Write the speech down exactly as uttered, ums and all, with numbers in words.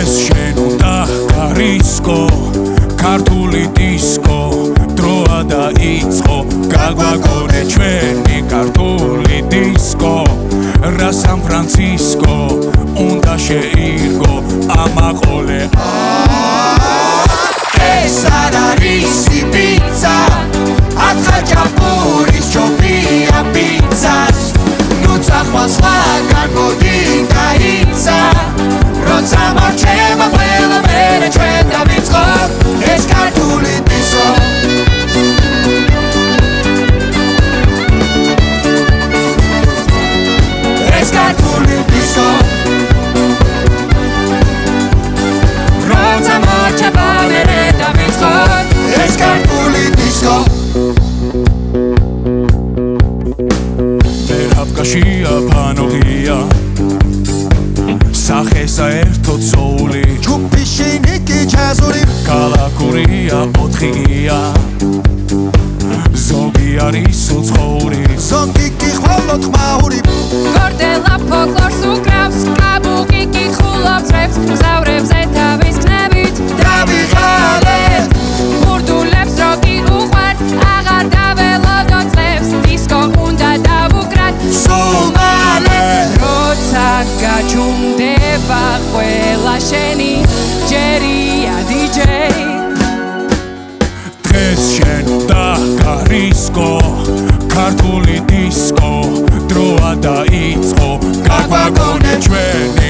დღეს შენ უნდა გარისკო ქართული დისკო დროა დაიწყო გაგვაგონე ჩვენი ქართული დისკო რა სან ფრანცისკო უნდა შეირგო ამაყოლე ეს არ არის პიცა ათაჭაპურის ჩოპია პიცას ნუ წახვალ სხვაგან მოდი გაიცა როცა მარჩება ყველა მერე ჩვენ დავიწყოთ ეს ქართული დისკო ეს ქართული დისკო როცა მარჩება მერე დავიწყოთ ეს ქართული დისკო მერაბკაშია ფანოღია სახე საერთოდ სოული ჯგუფი შენიკი ჯაზური კალაკურია ოთხია ზოგი არის უცხოური ზოგი კი ხოლო ხმაური გორდელა ფოლკლორს უკრავს კაბუკი კი ხულობს რეპს მგზავრებზე თავის ქნებით დავიღალეთ ბურდულებს როკი უყვართ აღარ დაველოდო წლებს დისკო უნდა დავუკრათ სულ მალე როცა გაჩუმდება ყველა შენი ჯერია დიჯეი დღეს შენ უნდა გარისკო ქართული დისკო დროა დაიწყო გაგვაგონე ჩვენი